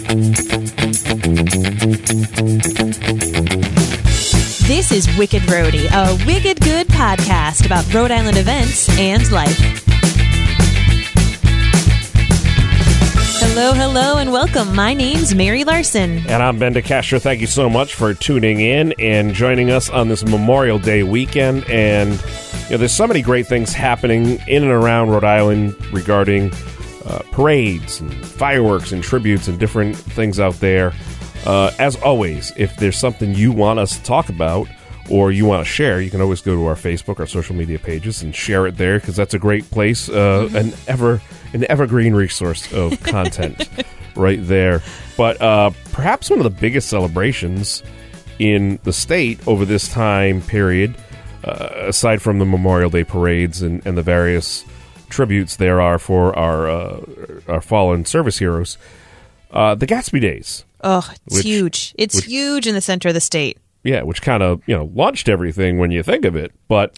This is Wicked Roadie, a wicked good podcast about Rhode Island events and life. Hello, and welcome. My name's Mary Larson. And I'm Ben DeCastro. Thank you so much for tuning in and joining us on this Memorial Day weekend. And there's so many great things happening in and around Rhode Island regarding parades and fireworks and tributes and different things out there. As always, if there's something you want us to talk about or you want to share, you can always go to our Facebook, our social media pages, and share it there, because that's a great place, an evergreen resource of content right there. But perhaps one of the biggest celebrations in the state over this time period, aside from the Memorial Day parades and the various tributes there are for our fallen service heroes, the Gatsby Days. Oh, it's huge. It's huge in the center of the state. Yeah, which kind of, launched everything when you think of it. But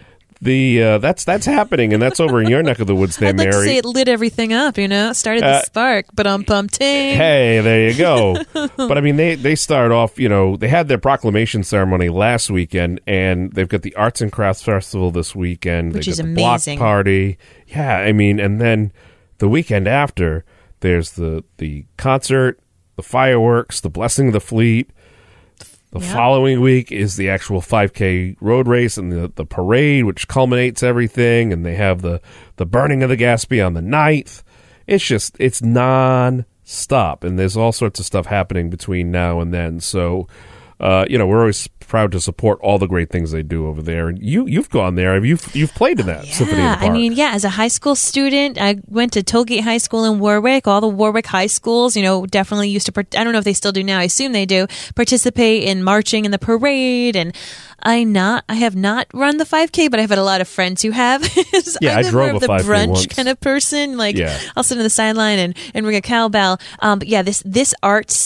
that's happening, and that's over in your neck of the woods there, I'd like Mary. to say it lit everything up, started the spark, but ting. Hey, there you go. But I mean, they start off, they had their proclamation ceremony last weekend, and they've got the Arts and Crafts Festival this weekend. Which is the amazing. Block party. Yeah, I mean, and then the weekend after, there's the concert, the fireworks, the Blessing of the Fleet. The following week is the actual 5K road race and the parade, which culminates everything. And they have the burning of the Gatsby on the 9th. It's non-stop. And there's all sorts of stuff happening between now and then. So, we're always proud to support all the great things they do over there. And you've gone there. You've played in that Symphony in the Park. I mean, as a high school student, I went to Tollgate High School in Warwick. All the Warwick high schools, definitely used to, I don't know if they still do now, I assume they do, participate in marching in the parade. And I have not run the 5K, but I've had a lot of friends who have. Yeah, I drove more of a 5K the brunch once. kind of person. I'll sit on the sideline and ring a cowbell. But yeah, this arts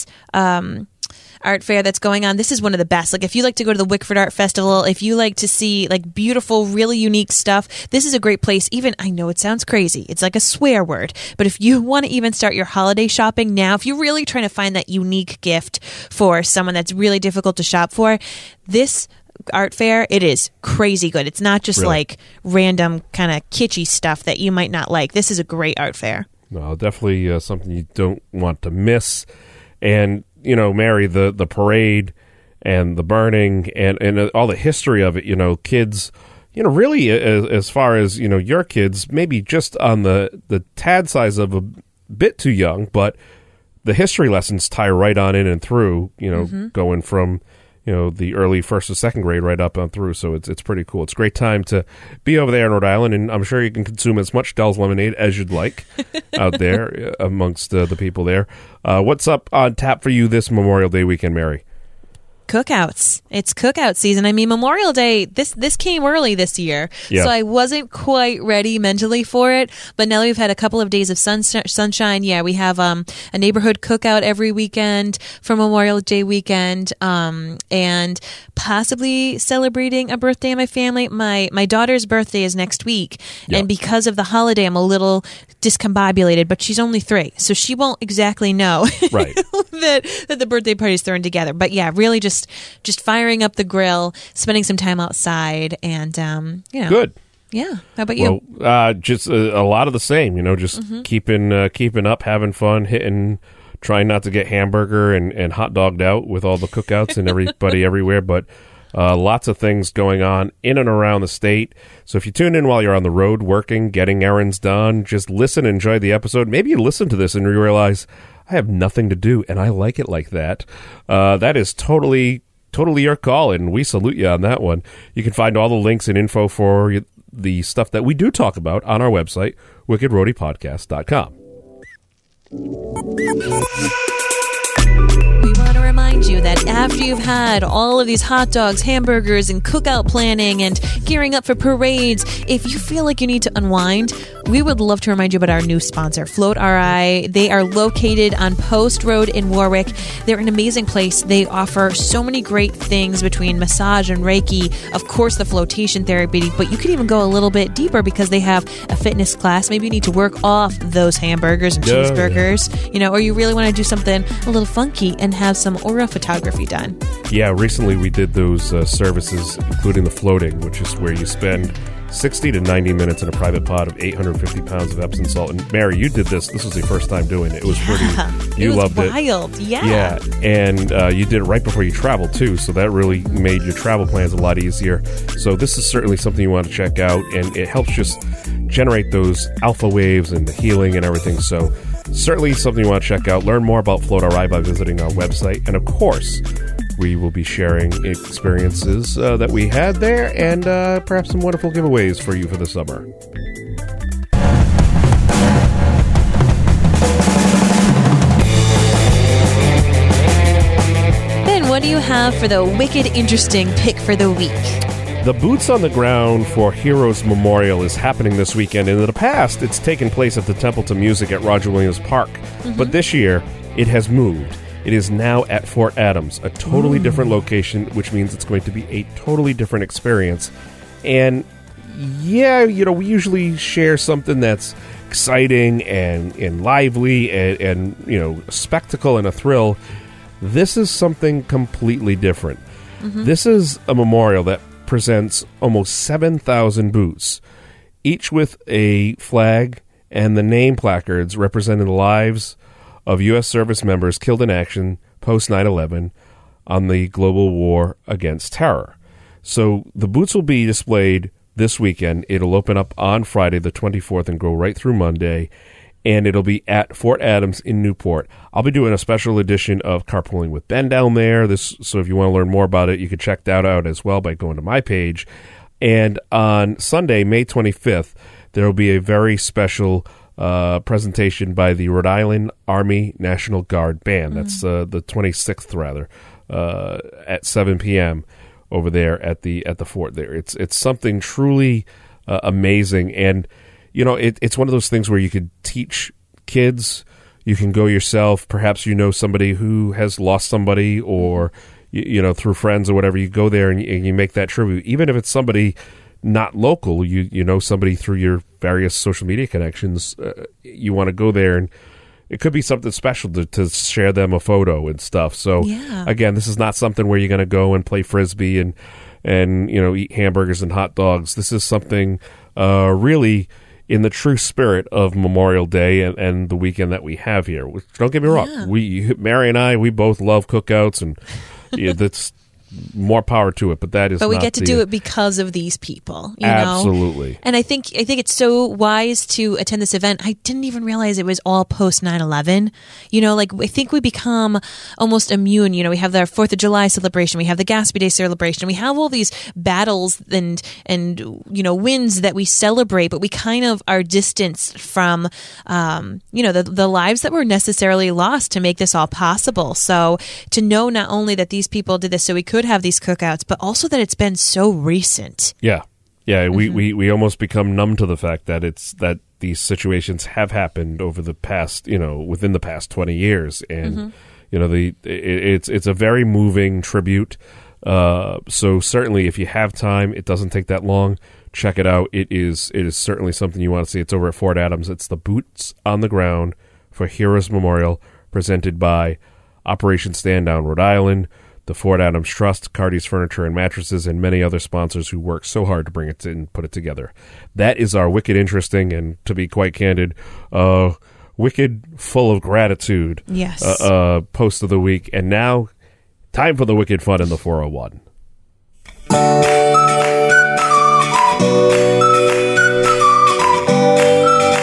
art fair that's going on, this is one of the best. If you like to go to the Wickford Art Festival, if you like to see beautiful, really unique stuff, this is a great place. Even, I know it sounds crazy, it's like a swear word, but if you want to even start your holiday shopping now, if you're really trying to find that unique gift for someone that's really difficult to shop for, this art fair, it is crazy good. It's not just really? Random kind of kitschy stuff that you might not like. This is a great art fair. No, definitely something you don't want to miss. And Mary, the parade and the burning and all the history of it, kids, really as far as, your kids, maybe just on the tad size of a bit too young, but the history lessons tie right on in and through, going from, the early first or second grade right up on through. So it's pretty cool. It's a great time to be over there in Rhode Island, and I'm sure you can consume as much Dell's lemonade as you'd like out there amongst the people there. What's up on tap for you this Memorial Day weekend, Mary? Cookouts. It's cookout season. I mean, Memorial Day, this came early this year, yeah. So I wasn't quite ready mentally for it. But now we've had a couple of days of sunshine. Yeah, we have a neighborhood cookout every weekend for Memorial Day weekend, and possibly celebrating a birthday in my family. My daughter's birthday is next week, yeah. And because of the holiday, I'm a little discombobulated. But she's only 3, so she won't exactly know right. that the birthday party is thrown together. But yeah, really just firing up the grill, spending some time outside, and Good. Yeah. How about you? Well, just a lot of the same. Just keeping up, having fun, trying not to get hamburger and hot dogged out with all the cookouts and everybody everywhere. But lots of things going on in and around the state. So if you tune in while you're on the road, working, getting errands done, just listen, enjoy the episode. Maybe you listen to this and you realize, I have nothing to do, and I like it like that. That is totally your call, and we salute you on that one. You can find all the links and info for the stuff that we do talk about on our website, wickedroadiepodcast.com. We want to remind you that after you've had all of these hot dogs, hamburgers, and cookout planning and gearing up for parades, if you feel like you need to unwind, we would love to remind you about our new sponsor, Float RI. They are located on Post Road in Warwick. They're an amazing place. They offer so many great things between massage and Reiki, of course, the flotation therapy, but you could even go a little bit deeper because they have a fitness class. Maybe you need to work off those hamburgers and cheeseburgers, or you really want to do something a little funky and have some aura photography done. Yeah, recently we did those services, including the floating, which is where you spend 60 to 90 minutes in a private pod of 850 pounds of Epsom salt. And Mary, you did this. This was your first time doing it. It was pretty. You loved it. Wild. Yeah. Yeah, and you did it right before you traveled too, so that really made your travel plans a lot easier. So this is certainly something you want to check out, and it helps just generate those alpha waves and the healing and everything. So certainly something you want to check out. Learn more about Float RI by visiting our website, and of course, we will be sharing experiences that we had there and perhaps some wonderful giveaways for you for the summer. Ben, what do you have for the wicked interesting pick for the week? The Boots on the Ground for Heroes Memorial is happening this weekend. In the past, it's taken place at the Templeton Music at Roger Williams Park. But this year, it has moved. It is now at Fort Adams, a totally different location, which means it's going to be a totally different experience. And yeah, we usually share something that's exciting and lively and a spectacle and a thrill. This is something completely different. This is a memorial that presents almost 7,000 boots, each with a flag and the name placards representing the lives of U.S. service members killed in action post 9/11 on the global war against terror. So the boots will be displayed this weekend. It'll open up on Friday the 24th and go right through Monday, and it'll be at Fort Adams in Newport. I'll be doing a special edition of Carpooling with Ben down there. So if you want to learn more about it, you can check that out as well by going to my page. And on Sunday, May 25th, there will be a very special presentation by the Rhode Island Army National Guard Band. That's the 26th, rather, at 7 p.m. over there at the fort there. It's something truly amazing, and it's one of those things where you could teach kids. You can go yourself. Perhaps somebody who has lost somebody, or through friends or whatever. You go there and you make that tribute, even if it's somebody not local. You know somebody through your various social media connections. You want to go there, and it could be something special to share them a photo and stuff. So again, this is not something where you're going to go and play Frisbee and eat hamburgers and hot dogs. This is something really in the true spirit of Memorial Day and the weekend that we have here. Which, don't get me wrong, Mary and I, we both love cookouts, and that's more power to it, but that is. But we get to do it because of these people, absolutely. And I think it's so wise to attend this event. I didn't even realize it was all post 9/11. I think we become almost immune. We have our 4th of July celebration, we have the Gatsby Day celebration, we have all these battles and wins that we celebrate, but we kind of are distanced from the lives that were necessarily lost to make this all possible. So to know not only that these people did this so we could have these cookouts, but also that it's been so recent. Yeah. We almost become numb to the fact that these situations have happened over the past, within the past 20 years, and it's a very moving tribute. So certainly, if you have time, it doesn't take that long. Check it out. It is certainly something you want to see. It's over at Fort Adams. It's the Boots on the Ground for Heroes Memorial, presented by Operation Stand Down Rhode Island, the Fort Adams Trust, Cardi's Furniture and Mattresses, and many other sponsors who work so hard to bring it and put it together. That is our wicked interesting, and to be quite candid, wicked full of gratitude post of the week. And now, time for the wicked fun in the 401.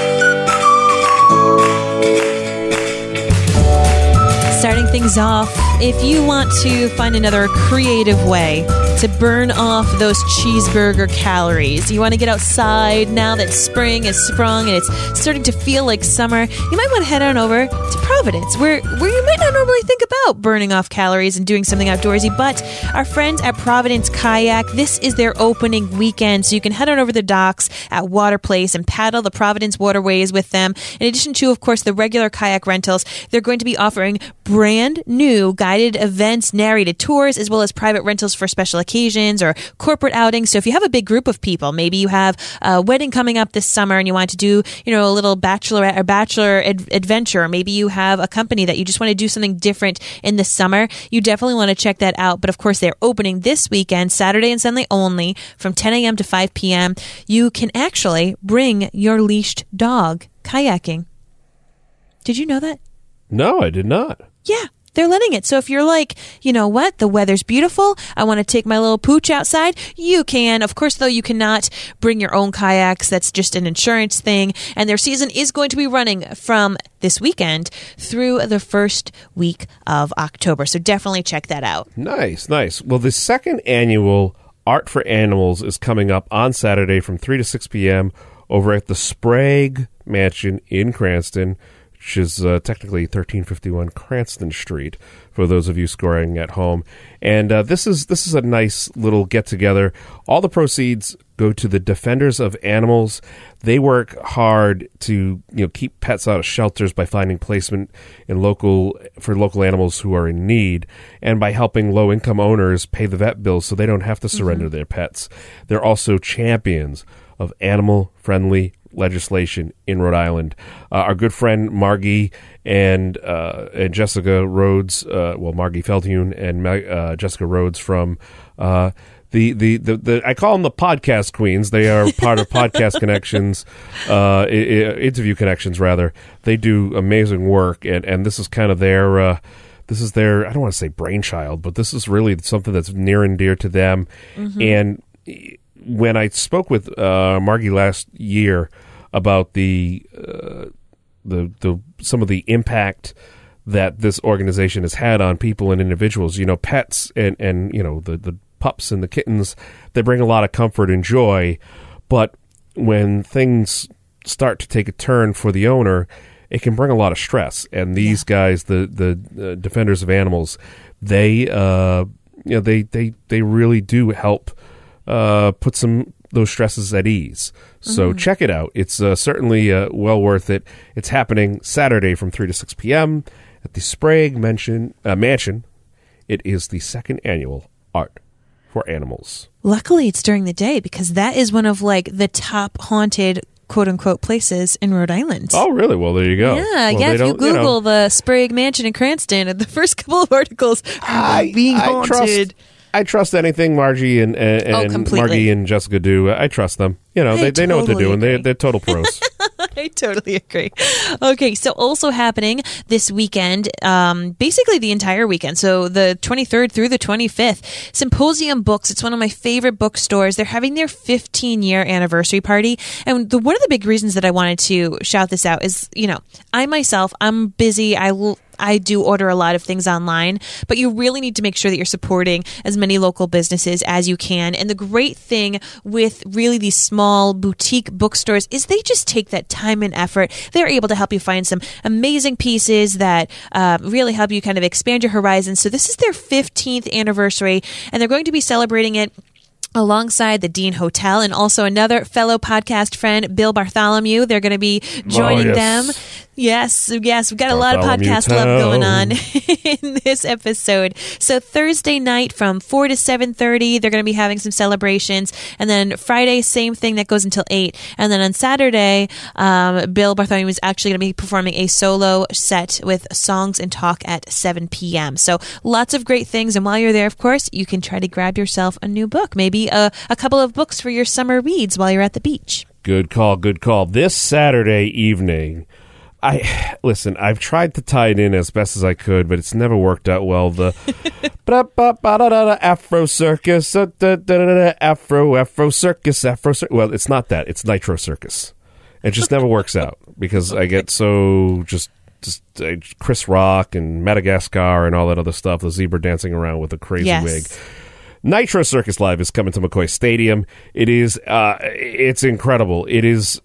Starting things off if you want to find another creative way to burn off those cheeseburger calories, you want to get outside now that spring has sprung and it's starting to feel like summer, you might want to head on over to Providence, where you might not normally think about burning off calories and doing something outdoorsy, but our friends at Providence Kayak, this is their opening weekend, so you can head on over the docks at Water Place and paddle the Providence waterways with them. In addition to, of course, the regular kayak rentals, they're going to be offering brand new guided events, narrated tours, as well as private rentals for special occasions or corporate outings. So if you have a big group of people, maybe you have a wedding coming up this summer and you want to do, a little bachelorette or bachelor adventure, or maybe you have a company that you just want to do something different in the summer, you definitely want to check that out. But of course, they're opening this weekend, Saturday and Sunday only, from 10 a.m. to 5 p.m. You can actually bring your leashed dog kayaking. Did you know that? No, I did not. Yeah, they're letting it. So if you're like, you know what, the weather's beautiful, I want to take my little pooch outside, you can. Of course, though, you cannot bring your own kayaks. That's just an insurance thing. And their season is going to be running from this weekend through the first week of October. So definitely check that out. Nice, nice. Well, the second annual Art for Animals is coming up on Saturday from 3 to 6 p.m. over at the Sprague Mansion in Cranston, which is technically 1351 Cranston Street, for those of you scoring at home. And this is a nice little get-together. All the proceeds go to the Defenders of Animals. They work hard to keep pets out of shelters by finding placement for local animals who are in need, and by helping low-income owners pay the vet bills so they don't have to surrender their pets. They're also champions of animal-friendly legislation in Rhode Island. Our good friend Margie and Jessica Rhodes, Margie Feldhune and Jessica Rhodes from the I call them the podcast queens. They are part of Podcast Connections, Interview Connections rather. They do amazing work, and this is kind of their I don't want to say brainchild, but this is really something that's near and dear to them. And when I spoke with Margie last year about the some of the impact that this organization has had on people and individuals, pets and the pups and the kittens, they bring a lot of comfort and joy, but when things start to take a turn for the owner, it can bring a lot of stress. And these guys, the Defenders of Animals, they really do help put those stresses at ease. So check it out. It's certainly well worth it. It's happening Saturday from 3 to 6 p.m. at the Sprague Mansion. It is the second annual Art for Animals. Luckily, it's during the day, because that is one of the top haunted quote-unquote places in Rhode Island. Oh, really? Well, there you go. Yeah, if you Google the Sprague Mansion in Cranston, the first couple of articles are being haunted. I trust anything Margie and Margie and Jessica do. I trust them. They know what they're doing. They're total pros. I totally agree. Okay, so also happening this weekend, basically the entire weekend, so the 23rd through the 25th, Symposium Books. It's one of my favorite bookstores. They're having their 15-year anniversary party, and one of the big reasons that I wanted to shout this out is, I'm busy. I do order a lot of things online, but you really need to make sure that you're supporting as many local businesses as you can. And the great thing with really these small boutique bookstores is they just take that time and effort. They're able to help you find some amazing pieces that really help you kind of expand your horizons. So this is their 15th anniversary, and they're going to be celebrating it alongside the Dean Hotel and also another fellow podcast friend, Bill Bartholomew. They're going to be joining them. Yes, we've got a lot of podcast love going on in this episode. So Thursday night from 4 to 7:30, they're going to be having some celebrations. And then Friday, same thing, that goes until 8. And then on Saturday, Bill Bartholomew is actually going to be performing a solo set with songs and talk at 7 p.m. So lots of great things. And while you're there, of course, you can try to grab yourself a new book, maybe a couple of books for your summer reads while you're at the beach. Good call, good call. This Saturday evening, I've tried to tie it in as best as I could, but it's never worked out well. The Afro Circus, Afro Circus. Well, it's not that. It's Nitro Circus. It just never works out because I get so just just Chris Rock and Madagascar and all that other stuff. The zebra dancing around with a crazy wig. Nitro Circus Live is coming to McCoy Stadium. It is it's incredible. It's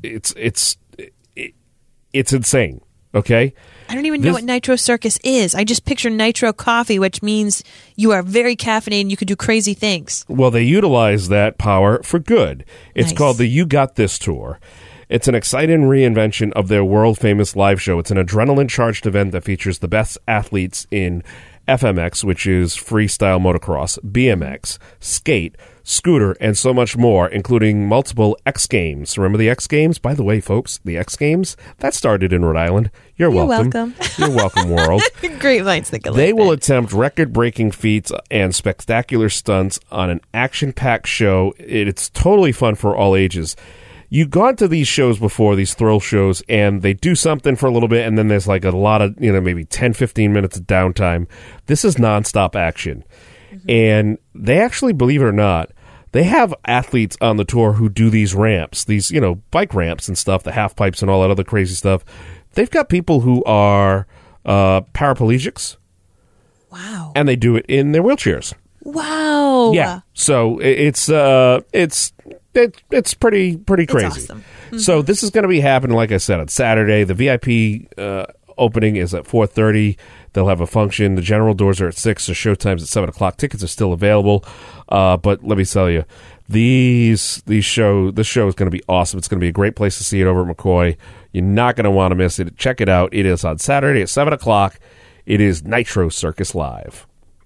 insane. Okay. I don't even know what Nitro Circus is. I just picture Nitro Coffee, which means you are very caffeinated and you could do crazy things. Well, they utilize that power for good. It's called the You Got This Tour. It's an exciting reinvention of their world-famous live show. It's an adrenaline-charged event that features the best athletes in FMX, which is freestyle motocross, BMX, skate, scooter, and so much more, including multiple X Games. Remember the X Games? By the way, folks, the X Games, that started in Rhode Island. You're welcome. You're welcome, world. Great minds think alike. They will attempt record-breaking feats and spectacular stunts on an action-packed show. It's totally fun for all ages. You've gone to these shows before, these thrill shows, and they do something for a little bit, and then there's like a lot of, maybe 10, 15 minutes of downtime. This is nonstop action. Mm-hmm. And they actually, believe it or not, they have athletes on the tour who do these ramps, these, bike ramps and stuff, the half pipes and all that other crazy stuff. They've got people who are paraplegics. Wow. And they do it in their wheelchairs. Wow. Yeah. So it's pretty crazy. Awesome. Mm-hmm. So this is going to be happening, like I said, on Saturday. The VIP opening is at 4:30. They'll have a function. The general doors are at 6. The show time's at 7 o'clock. Tickets are still available. But let me tell you, this show is going to be awesome. It's going to be a great place to see it over at McCoy. You're not going to want to miss it. Check it out. It is on Saturday at 7 o'clock. It is Nitro Circus Live.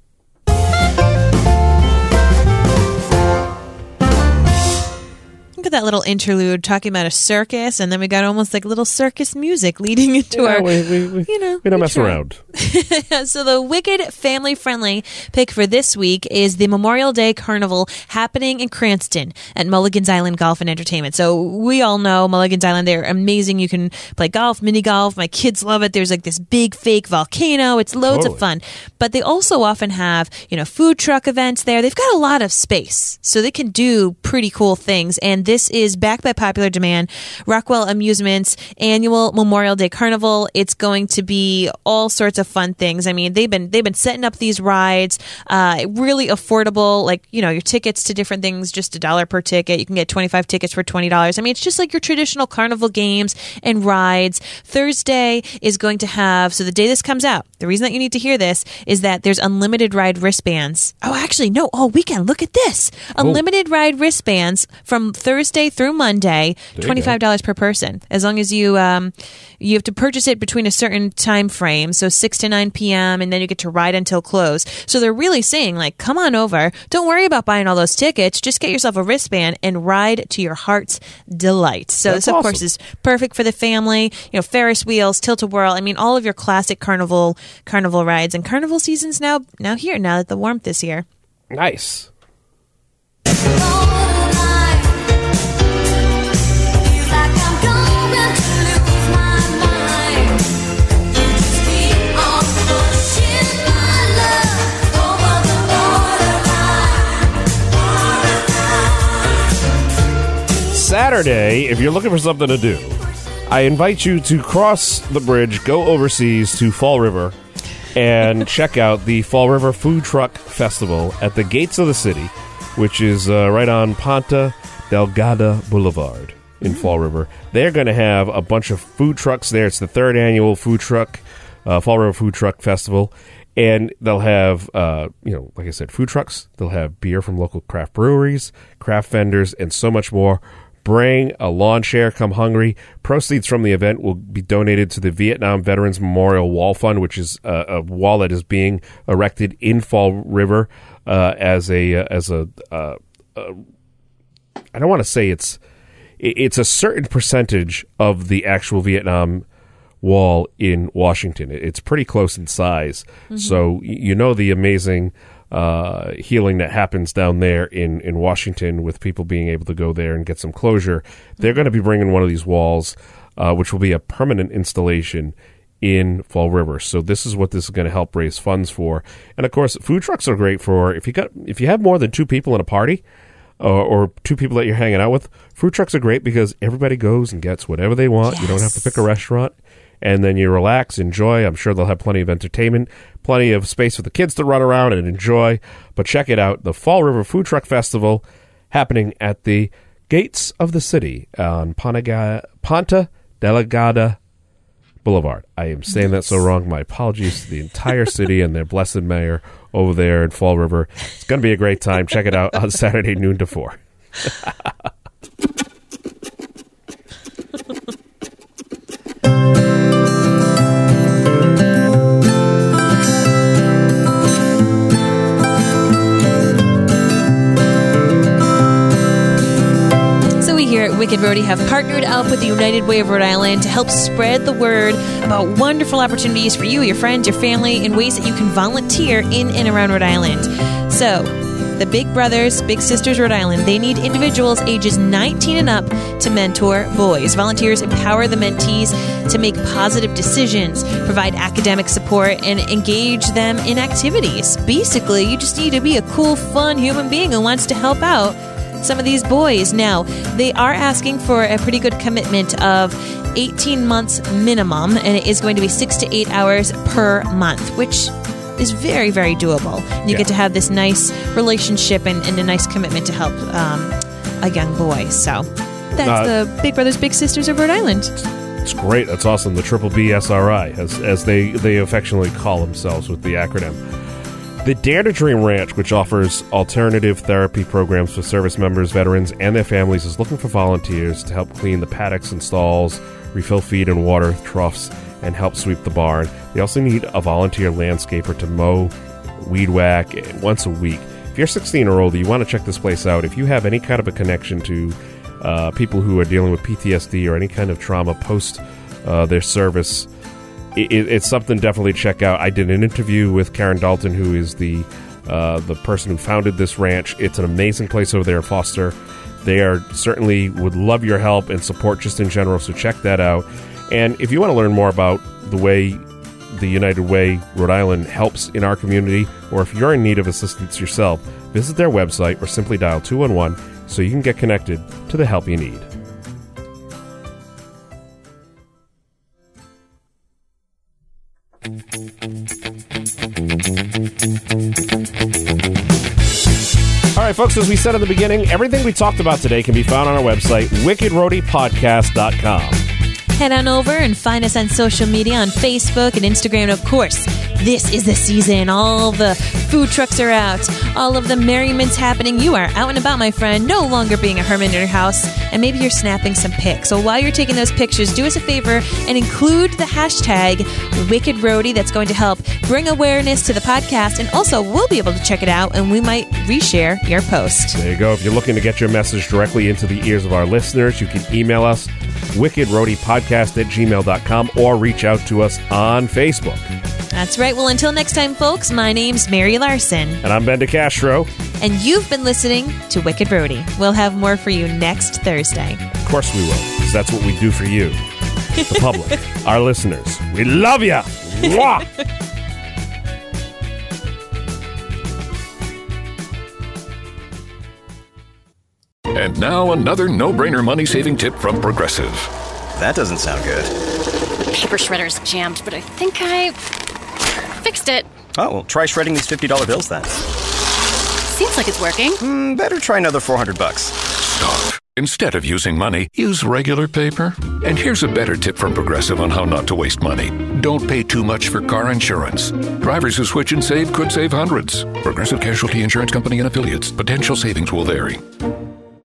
Look at that little interlude talking about a circus, and then we got almost like little circus music leading into our. We don't mess around. So the wicked family-friendly pick for this week is the Memorial Day Carnival happening in Cranston at Mulligan's Island Golf and Entertainment. So we all know Mulligan's Island. They're amazing. You can play golf, mini golf. My kids love it. There's like this big fake volcano. It's loads of fun. But they also often have, food truck events there. They've got a lot of space, so they can do pretty cool things. And this is backed by popular demand. Rockwell Amusements annual Memorial Day Carnival. It's going to be all sorts of fun things. I mean, they've been setting up these rides, really affordable. Like your tickets to different things, just $1 per ticket. You can get 25 tickets for $20. I mean, it's just like your traditional carnival games and rides. Thursday is going to have. So the day this comes out, the reason that you need to hear this is that there's unlimited ride wristbands. Oh, actually, no, all weekend. Look at this. Unlimited ride wristbands from Thursday through Monday, $25 per person. As long as you have to purchase it between a certain time frame, so 6 to 9 p.m., and then you get to ride until close. So they're really saying, come on over. Don't worry about buying all those tickets. Just get yourself a wristband and ride to your heart's delight. So this, of course, is perfect for the family. Ferris wheels, tilt-a-whirl. I mean, all of your classic carnival rides. And carnival season's now here, now that the warmth is here. Nice. Saturday, if you're looking for something to do, I invite you to cross the bridge, go overseas to Fall River, and check out the Fall River Food Truck Festival at the gates of the city, which is right on Ponta Delgada Boulevard in Fall River. They're going to have a bunch of food trucks there. It's the 3rd annual Fall River Food Truck Festival. And they'll have, like I said, food trucks. They'll have beer from local craft breweries, craft vendors, and so much more. Bring a lawn chair, come hungry. Proceeds from the event will be donated to the Vietnam Veterans Memorial Wall Fund, which is a wall that is being erected in Fall River as a I don't want to say it's a certain percentage of the actual Vietnam Wall in Washington. It's pretty close in size. Mm-hmm. So the amazing healing that happens down there in Washington with people being able to go there and get some closure. They're going to be bringing one of these walls, which will be a permanent installation in Fall River. So this is what this is going to help raise funds for. And of course, food trucks are great for if you have more than 2 people in a party or 2 people that you're hanging out with. Food trucks are great because everybody goes and gets whatever they want. Yes. You don't have to pick a restaurant. and then you relax, enjoy. I'm sure they'll have plenty of entertainment, plenty of space for the kids to run around and enjoy. But check it out, the Fall River Food Truck Festival happening at the gates of the city on Ponta Delgada Boulevard. I am saying that so wrong. My apologies to the entire city and their blessed mayor over there in Fall River. It's going to be a great time. Check it out on Saturday, noon to 4. Here at Wicked Roadie have partnered up with the United Way of Rhode Island to help spread the word about wonderful opportunities for you, your friends, your family, in ways that you can volunteer in and around Rhode Island. So, the Big Brothers, Big Sisters Rhode Island, they need individuals ages 19 and up to mentor boys. Volunteers empower the mentees to make positive decisions, provide academic support, and engage them in activities. Basically, you just need to be a cool, fun human being who wants to help out some of these boys. Now, they are asking for a pretty good commitment of 18 months minimum, and it is going to be 6 to 8 hours per month, which is very, very doable. You get to have this nice relationship and a nice commitment to help a young boy. So that's the Big Brothers Big Sisters of Rhode Island. It's great. That's awesome. The Triple BSRI, as they affectionately call themselves with the acronym. The Dare to Dream Ranch, which offers alternative therapy programs for service members, veterans, and their families, is looking for volunteers to help clean the paddocks and stalls, refill feed and water troughs, and help sweep the barn. They also need a volunteer landscaper to mow, weed whack once a week. If you're 16 or older, you want to check this place out. If you have any kind of a connection to people who are dealing with PTSD or any kind of trauma post their service, it's something definitely to check out. I did an interview with Karen Dalton, who is the person who founded this ranch. It's an amazing place over there in Foster. They are certainly would love your help and support just in general, so check that out. And if you want to learn more about the way the United Way Rhode Island helps in our community, or if you're in need of assistance yourself, visit their website or simply dial 211 so you can get connected to the help you need. All right, folks, as we said at the beginning, everything we talked about today can be found on our website, wickedroadiepodcast.com. Head on over and find us on social media on Facebook and Instagram. And of course, this is the season. All the food trucks are out. All of the merriment's happening. You are out and about, my friend, no longer being a hermit in your house. And maybe you're snapping some pics. So while you're taking those pictures, do us a favor and include the hashtag Wicked Roadie. That's going to help bring awareness to the podcast. And also, we'll be able to check it out and we might reshare your post. There you go. If you're looking to get your message directly into the ears of our listeners, you can email us, wickedroadiepodcast@gmail.com, or reach out to us on Facebook. That's right. Well, until next time, folks, my name's Mary Larson. And I'm Ben DeCastro. And you've been listening to Wicked Roadie. We'll have more for you next Thursday. Of course we will, because that's what we do for you, the public, our listeners. We love ya! Mwah! And now another no-brainer money-saving tip from Progressive. That doesn't sound good. The paper shredder's jammed, but I think I fixed it. Oh, well, try shredding these $50 bills then. Seems like it's working. Better try another $400. Stop. Instead of using money, use regular paper. And here's a better tip from Progressive on how not to waste money. Don't pay too much for car insurance. Drivers who switch and save could save hundreds. Progressive Casualty Insurance Company and Affiliates. Potential savings will vary.